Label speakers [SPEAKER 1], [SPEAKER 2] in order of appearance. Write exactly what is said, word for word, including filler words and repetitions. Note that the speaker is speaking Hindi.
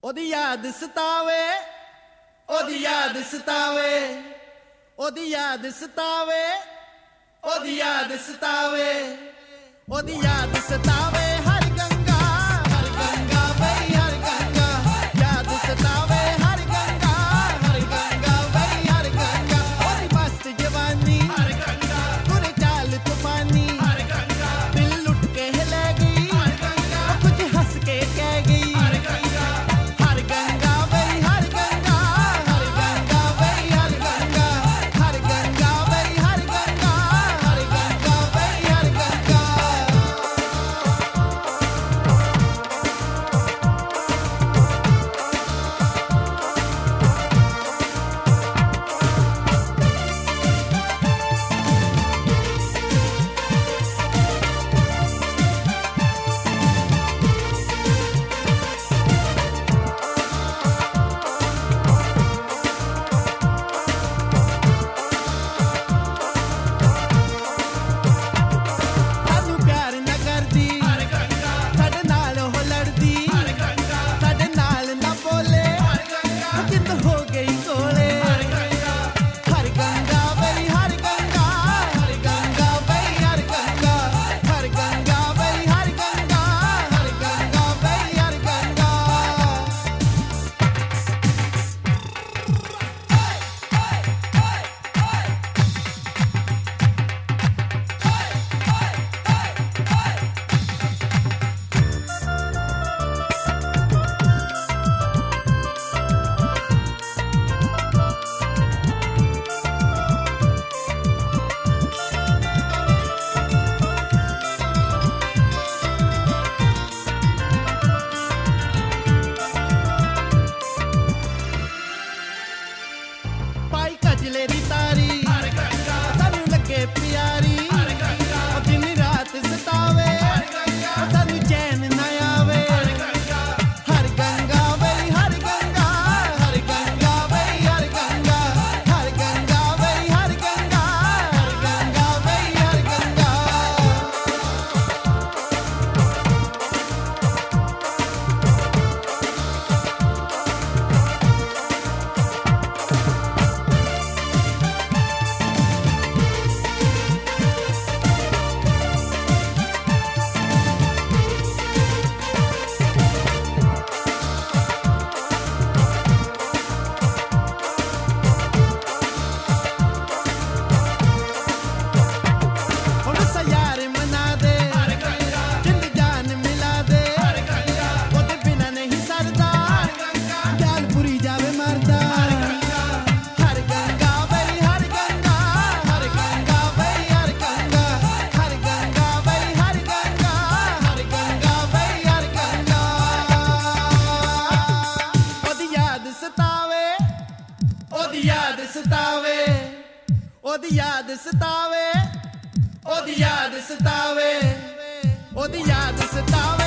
[SPEAKER 1] ओदी याद सतावे, ओदी याद सतावे, ओदी याद सतावे, ओदी याद सतावे, ओदी याद सतावे हर गंगा, हर गंगा बई हर गंगा, याद सतावे हर गंगा, हर गंगा बई हर गंगा, ओदी मस्त जवानी हर गंगा, पूरे चाल तूफानी हर गंगा, दिल लुट के ले गई हर गंगा, कुछ हंस के कह गई हर गंगा, हर गंगा बई हर गंगा, हर गंगा बई हर गंगा, हर गंगा बई हर गंगा, हर गंगा बई हर गंगा। कजलेरी तारी हर गंगा, सानू लगे प्यारी हर गंगा, दिन रात सतावे हर गंगा, सानू चैन ना आवे हर गंगा, हर गंगा बई हर गंगा, हर गंगा बई हर गंगा, हर गंगा बई हर गंगा, हर गंगा बई हर गंगा। ओदी याद सतावे, ओदी याद सतावे, ओदी याद सतावे, ओदी याद सतावे।